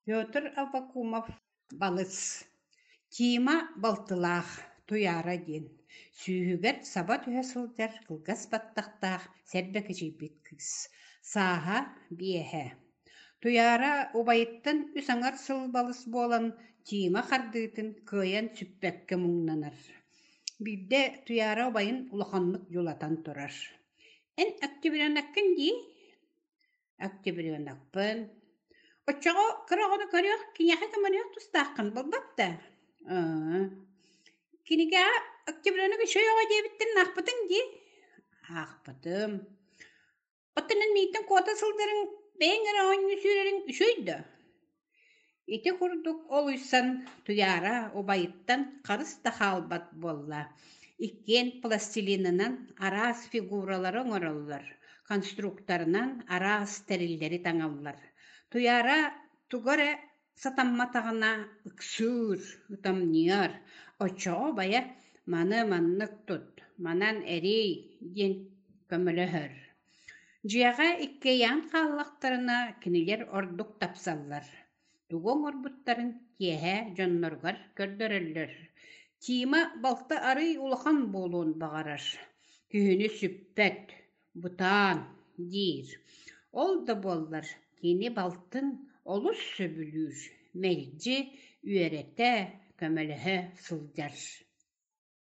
Петр Аввакумов балыс. Тима балтылах туяра ден. Сүйүгер саба түһэ сылдьар кылгас баттахтаах сэрбэ кичийбит кыыс. Сааһа биэһэ. Туяра убайыттан үсаңар сыл балыс буолан Тима хардыытын кыайан сүппэккэ муҥнанар. Бирдэ туяра убайын улаханнык юлатан турар. Эн октябрянаккын дии? Октябрянакпын. Оччоҕо кыраҕону көрүөх киниэхэ көмөнүөх тустааххын булбатта. Кинигэ октябряны көчөйөҕө диэбиттэн наахпытыҥ дии? Аахпытым. Оттунан мииттэн куота сылдарын бэйэҥ эрэ оонньу сүүрэриҥ үчөйдө. Ити курдук ол уйсан туяра убайыттан харыс да хаалбат буолла. Иккиэн пластилинынан араас фигуралары оҥороллар. Конструкторунан араас териллери таҥаллар. Туяра тугоре сатамматаҕына ыксуур, ытамньыар. Оччоҕо бая маны маннык тут, манан эрий диэн көмөлөһөр. Дьиэҕэ иккейээн хааллахтарына кинилэр ордук тапсаллар. Тугуоҥ орбуттарын киэһэ дьонноргар көрдөрөллөр. Тима балта арый улахан буолуун баҕарар. Күһүнү сүппэт, бутаан диир. Ол да буоллар кини балтын олус сөбүлүүр, мэлдьи, үөрэтэ, көмөлөһө сылдьар.